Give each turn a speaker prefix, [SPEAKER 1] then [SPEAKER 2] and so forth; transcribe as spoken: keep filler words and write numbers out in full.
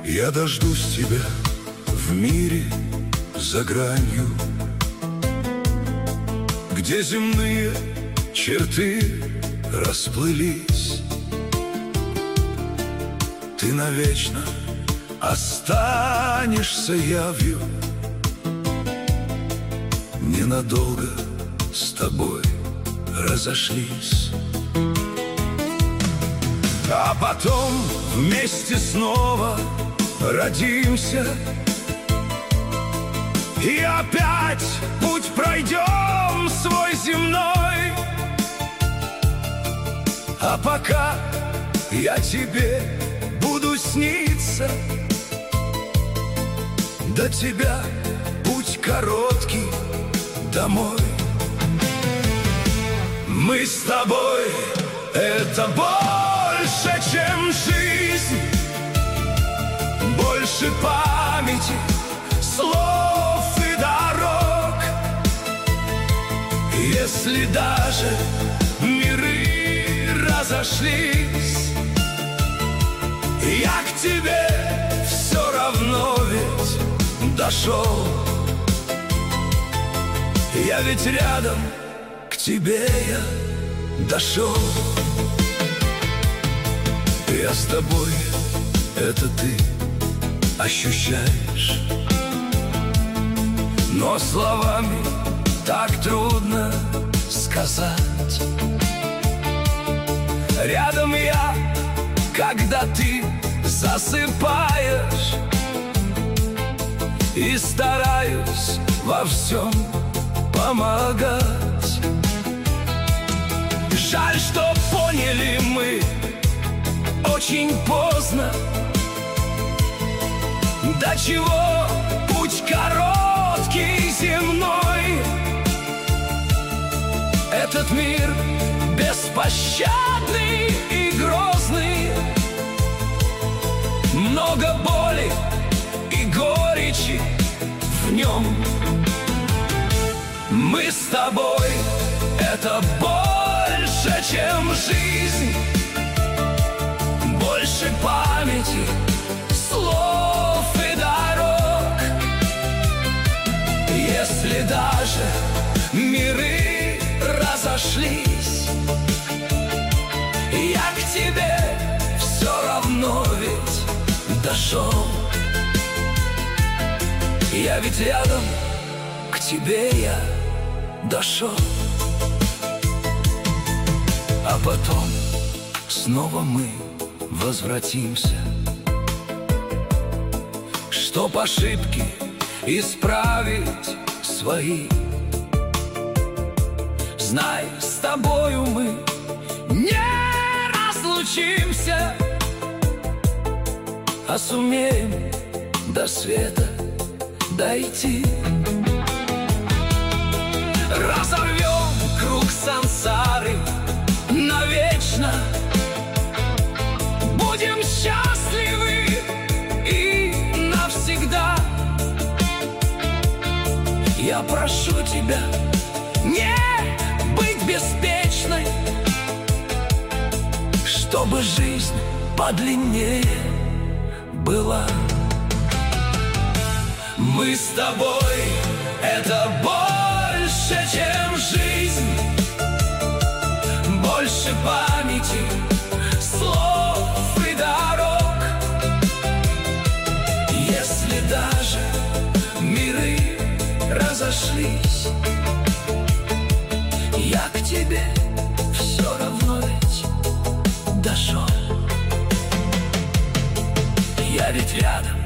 [SPEAKER 1] Я дождусь тебя в мире за гранью, где земные черты расплылись. Ты навечно останешься явью, ненадолго с тобой разошлись. А потом вместе снова родимся, и опять путь пройдем свой земной. А пока я тебе буду сниться, до тебя путь короткий домой. Мы с тобой — это больше, чем жизнь, больше памяти, слов и дорог. Если даже миры разошлись, я к тебе все равно ведь дошел. Я ведь рядом, к тебе я дошел. Я с тобой, это ты ощущаешь, но словами так трудно сказать. Рядом я, когда ты засыпаешь, и стараюсь во всем помогать. Жаль, что поняли мы очень поздно, до чего путь короткий земной. Этот мир беспощадный и грозный, много боли и горечи в нем. Мы с тобой — это больше, чем жизнь, больше памяти, слов и дорог. Если даже миры разошлись, я к тебе все равно ведь дошел. Я ведь рядом, к тебе я дошел. А потом снова мы возвратимся, чтоб ошибки исправить свои. Знай, с тобою мы не разлучимся, а сумеем до света дойти. Разорвем круг сансары навечно, будем счастливы и навсегда. Я прошу тебя не быть беспечной, чтобы жизнь подлиннее была. Мы с тобой — это больше, чем жизнь, больше памяти, слов и дорог. Если даже миры разошлись, я к тебе все равно ведь дошел. Я ведь рядом,